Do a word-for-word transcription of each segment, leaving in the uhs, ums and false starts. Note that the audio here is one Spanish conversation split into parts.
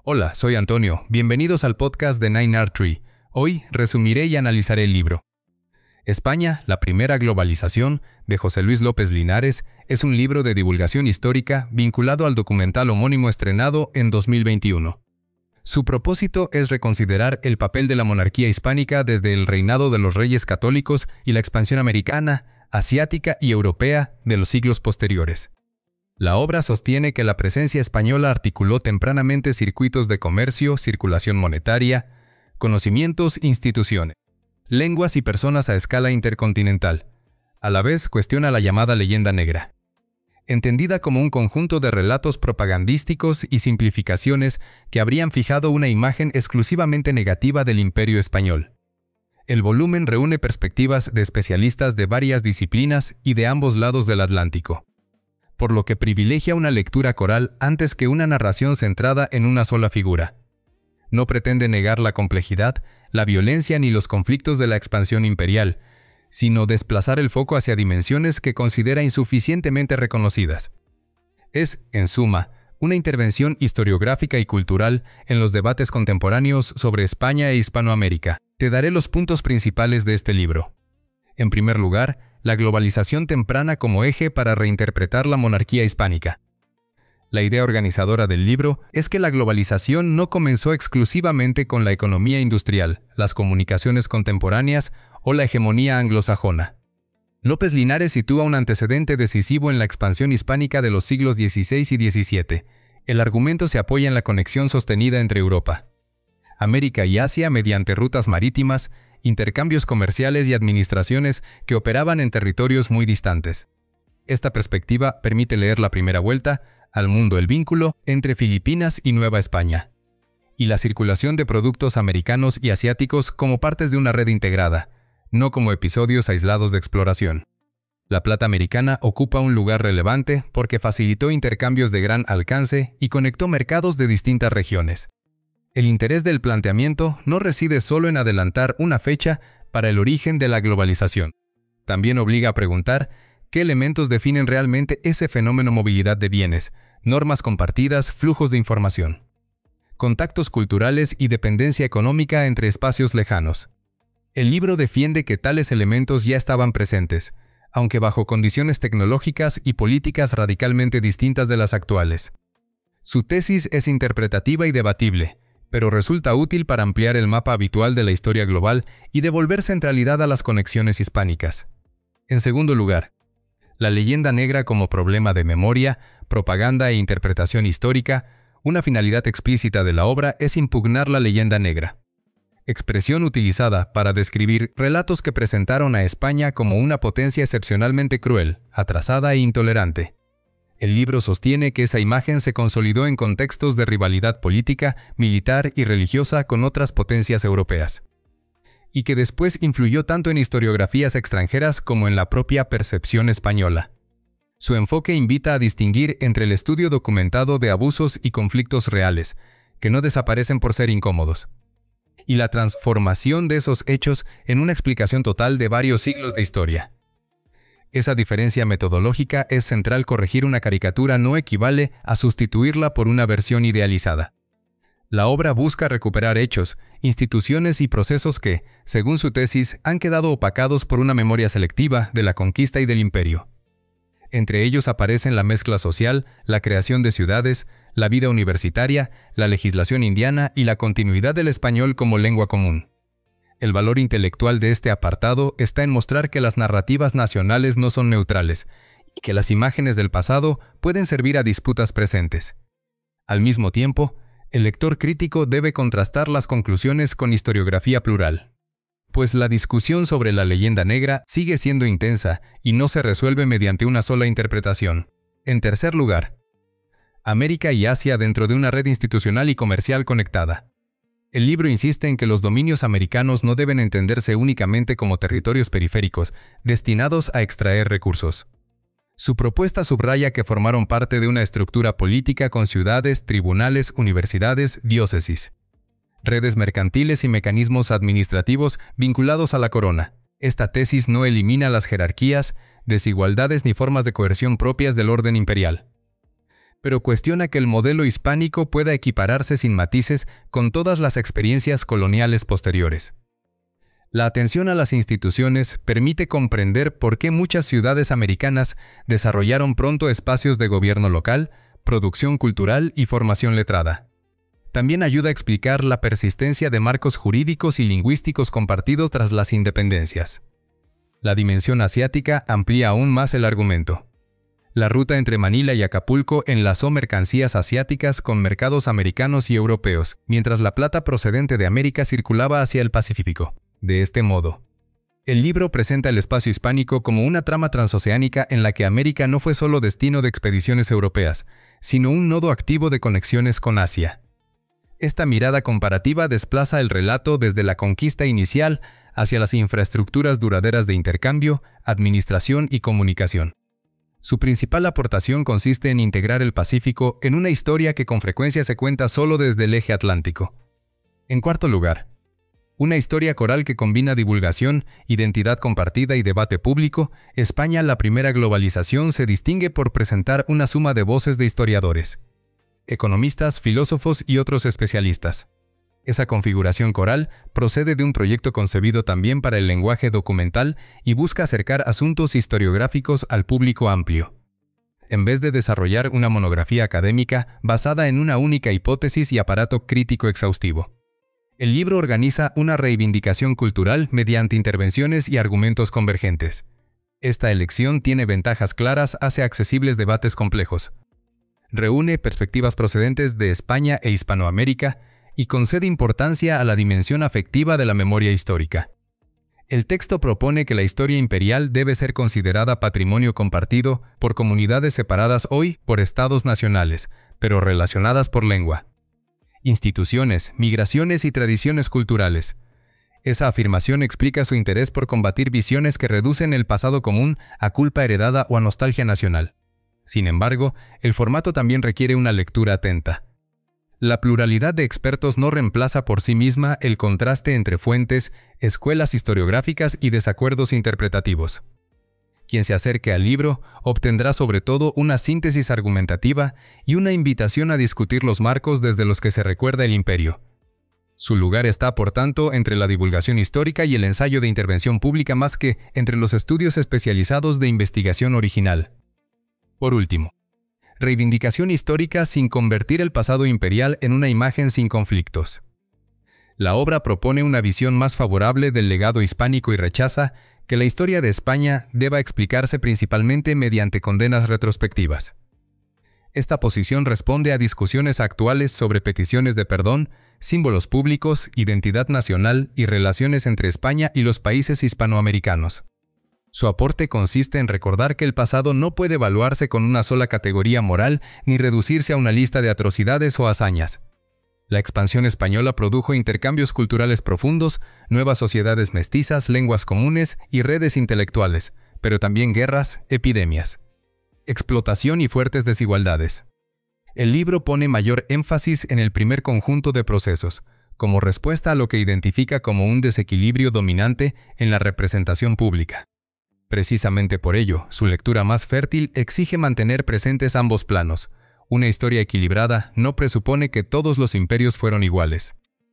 Hola, soy Antonio. Bienvenidos al podcast de Nine Art Tree. Hoy resumiré y analizaré el libro. España, la primera globalización, de José Luis López Linares, es un libro de divulgación histórica vinculado al documental homónimo estrenado en dos mil veintiuno. Su propósito es reconsiderar el papel de la monarquía hispánica desde el reinado de los reyes católicos y la expansión americana, asiática y europea de los siglos posteriores. La obra sostiene que la presencia española articuló tempranamente circuitos de comercio, circulación monetaria, conocimientos, instituciones, lenguas y personas a escala intercontinental. A la vez cuestiona la llamada leyenda negra, entendida como un conjunto de relatos propagandísticos y simplificaciones que habrían fijado una imagen exclusivamente negativa del Imperio español. El volumen reúne perspectivas de especialistas de varias disciplinas y de ambos lados del Atlántico, por lo que privilegia una lectura coral antes que una narración centrada en una sola figura. No pretende negar la complejidad, la violencia ni los conflictos de la expansión imperial, sino desplazar el foco hacia dimensiones que considera insuficientemente reconocidas. Es, en suma, una intervención historiográfica y cultural en los debates contemporáneos sobre España e Hispanoamérica. Te daré los puntos principales de este libro. En primer lugar, la globalización temprana como eje para reinterpretar la monarquía hispánica. La idea organizadora del libro es que la globalización no comenzó exclusivamente con la economía industrial, las comunicaciones contemporáneas o la hegemonía anglosajona. López Linares sitúa un antecedente decisivo en la expansión hispánica de los siglos dieciséis y diecisiete. El argumento se apoya en la conexión sostenida entre Europa, América y Asia mediante rutas marítimas, intercambios comerciales y administraciones que operaban en territorios muy distantes. Esta perspectiva permite leer la primera vuelta al mundo, el vínculo entre Filipinas y Nueva España, y la circulación de productos americanos y asiáticos como partes de una red integrada, no como episodios aislados de exploración. La plata americana ocupa un lugar relevante porque facilitó intercambios de gran alcance y conectó mercados de distintas regiones. El interés del planteamiento no reside solo en adelantar una fecha para el origen de la globalización. También obliga a preguntar qué elementos definen realmente ese fenómeno: movilidad de bienes, normas compartidas, flujos de información, contactos culturales y dependencia económica entre espacios lejanos. El libro defiende que tales elementos ya estaban presentes, aunque bajo condiciones tecnológicas y políticas radicalmente distintas de las actuales. Su tesis es interpretativa y debatible, pero resulta útil para ampliar el mapa habitual de la historia global y devolver centralidad a las conexiones hispánicas. En segundo lugar, la leyenda negra como problema de memoria, propaganda e interpretación histórica. Una finalidad explícita de la obra es impugnar la leyenda negra, expresión utilizada para describir relatos que presentaron a España como una potencia excepcionalmente cruel, atrasada e intolerante. El libro sostiene que esa imagen se consolidó en contextos de rivalidad política, militar y religiosa con otras potencias europeas, y que después influyó tanto en historiografías extranjeras como en la propia percepción española. Su enfoque invita a distinguir entre el estudio documentado de abusos y conflictos reales, que no desaparecen por ser incómodos, y la transformación de esos hechos en una explicación total de varios siglos de historia. Esa diferencia metodológica es central. Corregir una caricatura no equivale a sustituirla por una versión idealizada. La obra busca recuperar hechos, instituciones y procesos que, según su tesis, han quedado opacados por una memoria selectiva de la conquista y del imperio. Entre ellos aparecen la mezcla social, la creación de ciudades, la vida universitaria, la legislación indiana y la continuidad del español como lengua común. El valor intelectual de este apartado está en mostrar que las narrativas nacionales no son neutrales y que las imágenes del pasado pueden servir a disputas presentes. Al mismo tiempo, el lector crítico debe contrastar las conclusiones con historiografía plural, pues la discusión sobre la leyenda negra sigue siendo intensa y no se resuelve mediante una sola interpretación. En tercer lugar, América y Asia dentro de una red institucional y comercial conectada. El libro insiste en que los dominios americanos no deben entenderse únicamente como territorios periféricos, destinados a extraer recursos. Su propuesta subraya que formaron parte de una estructura política con ciudades, tribunales, universidades, diócesis, redes mercantiles y mecanismos administrativos vinculados a la corona. Esta tesis no elimina las jerarquías, desigualdades ni formas de coerción propias del orden imperial, pero cuestiona que el modelo hispánico pueda equipararse sin matices con todas las experiencias coloniales posteriores. La atención a las instituciones permite comprender por qué muchas ciudades americanas desarrollaron pronto espacios de gobierno local, producción cultural y formación letrada. También ayuda a explicar la persistencia de marcos jurídicos y lingüísticos compartidos tras las independencias. La dimensión asiática amplía aún más el argumento. La ruta entre Manila y Acapulco enlazó mercancías asiáticas con mercados americanos y europeos, mientras la plata procedente de América circulaba hacia el Pacífico. De este modo, el libro presenta el espacio hispánico como una trama transoceánica en la que América no fue solo destino de expediciones europeas, sino un nodo activo de conexiones con Asia. Esta mirada comparativa desplaza el relato desde la conquista inicial hacia las infraestructuras duraderas de intercambio, administración y comunicación. Su principal aportación consiste en integrar el Pacífico en una historia que con frecuencia se cuenta solo desde el eje atlántico. En cuarto lugar, una historia coral que combina divulgación, identidad compartida y debate público, España, la primera globalización, se distingue por presentar una suma de voces de historiadores, economistas, filósofos y otros especialistas. Esa configuración coral procede de un proyecto concebido también para el lenguaje documental y busca acercar asuntos historiográficos al público amplio. En vez de desarrollar una monografía académica basada en una única hipótesis y aparato crítico exhaustivo, el libro organiza una reivindicación cultural mediante intervenciones y argumentos convergentes. Esta elección tiene ventajas claras hacia accesibles debates complejos. Reúne perspectivas procedentes de España e Hispanoamérica y concede importancia a la dimensión afectiva de la memoria histórica. El texto propone que la historia imperial debe ser considerada patrimonio compartido por comunidades separadas hoy por estados nacionales, pero relacionadas por lengua, instituciones, migraciones y tradiciones culturales. Esa afirmación explica su interés por combatir visiones que reducen el pasado común a culpa heredada o a nostalgia nacional. Sin embargo, el formato también requiere una lectura atenta. La pluralidad de expertos no reemplaza por sí misma el contraste entre fuentes, escuelas historiográficas y desacuerdos interpretativos. Quien se acerque al libro obtendrá sobre todo una síntesis argumentativa y una invitación a discutir los marcos desde los que se recuerda el imperio. Su lugar está, por tanto, entre la divulgación histórica y el ensayo de intervención pública más que entre los estudios especializados de investigación original. Por último, reivindicación histórica sin convertir el pasado imperial en una imagen sin conflictos. La obra propone una visión más favorable del legado hispánico y rechaza que la historia de España deba explicarse principalmente mediante condenas retrospectivas. Esta posición responde a discusiones actuales sobre peticiones de perdón, símbolos públicos, identidad nacional y relaciones entre España y los países hispanoamericanos. Su aporte consiste en recordar que el pasado no puede evaluarse con una sola categoría moral ni reducirse a una lista de atrocidades o hazañas. La expansión española produjo intercambios culturales profundos, nuevas sociedades mestizas, lenguas comunes y redes intelectuales, pero también guerras, epidemias, explotación y fuertes desigualdades. El libro pone mayor énfasis en el primer conjunto de procesos, como respuesta a lo que identifica como un desequilibrio dominante en la representación pública. Precisamente por ello, su lectura más fértil exige mantener presentes ambos planos. Una historia equilibrada no presupone que todos los imperios fueron iguales,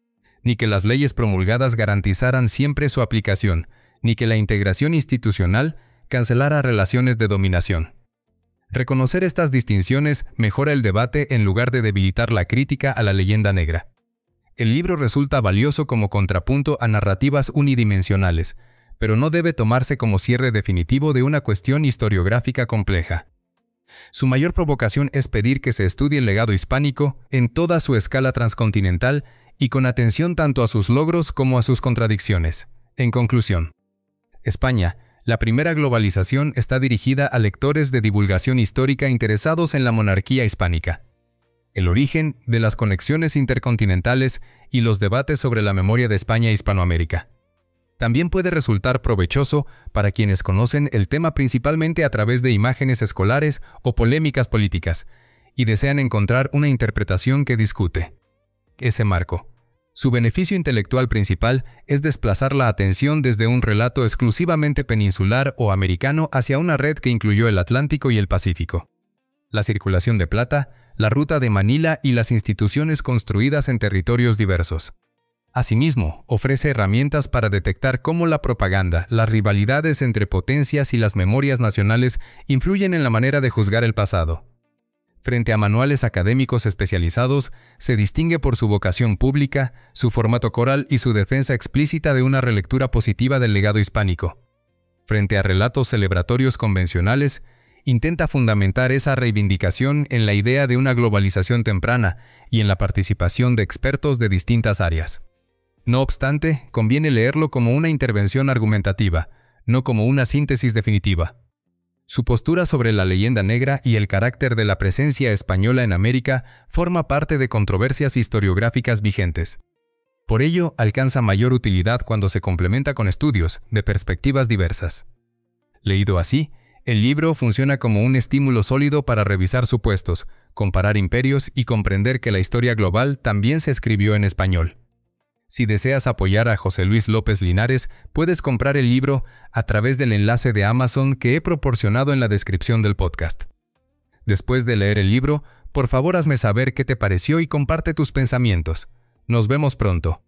ni que las leyes promulgadas garantizaran siempre su aplicación, ni que la integración institucional cancelara relaciones de dominación. Reconocer estas distinciones mejora el debate en lugar de debilitar la crítica a la leyenda negra. El libro resulta valioso como contrapunto a narrativas unidimensionales, pero no debe tomarse como cierre definitivo de una cuestión historiográfica compleja. Su mayor provocación es pedir que se estudie el legado hispánico en toda su escala transcontinental y con atención tanto a sus logros como a sus contradicciones. En conclusión, España, la primera globalización, está dirigida a lectores de divulgación histórica interesados en la monarquía hispánica, el origen de las conexiones intercontinentales y los debates sobre la memoria de España e Hispanoamérica. También puede resultar provechoso para quienes conocen el tema principalmente a través de imágenes escolares o polémicas políticas y desean encontrar una interpretación que discute ese marco. Su beneficio intelectual principal es desplazar la atención desde un relato exclusivamente peninsular o americano hacia una red que incluyó el Atlántico y el Pacífico. La circulación de plata, la ruta de Manila y las instituciones construidas en territorios diversos. Asimismo, ofrece herramientas para detectar cómo la propaganda, las rivalidades entre potencias y las memorias nacionales influyen en la manera de juzgar el pasado. Frente a manuales académicos especializados, se distingue por su vocación pública, su formato coral y su defensa explícita de una relectura positiva del legado hispánico. Frente a relatos celebratorios convencionales, intenta fundamentar esa reivindicación en la idea de una globalización temprana y en la participación de expertos de distintas áreas. No obstante, conviene leerlo como una intervención argumentativa, no como una síntesis definitiva. Su postura sobre la leyenda negra y el carácter de la presencia española en América forma parte de controversias historiográficas vigentes. Por ello, alcanza mayor utilidad cuando se complementa con estudios de perspectivas diversas. Leído así, el libro funciona como un estímulo sólido para revisar supuestos, comparar imperios y comprender que la historia global también se escribió en español. Si deseas apoyar a José Luis López Linares, puedes comprar el libro a través del enlace de Amazon que he proporcionado en la descripción del podcast. Después de leer el libro, por favor hazme saber qué te pareció y comparte tus pensamientos. Nos vemos pronto.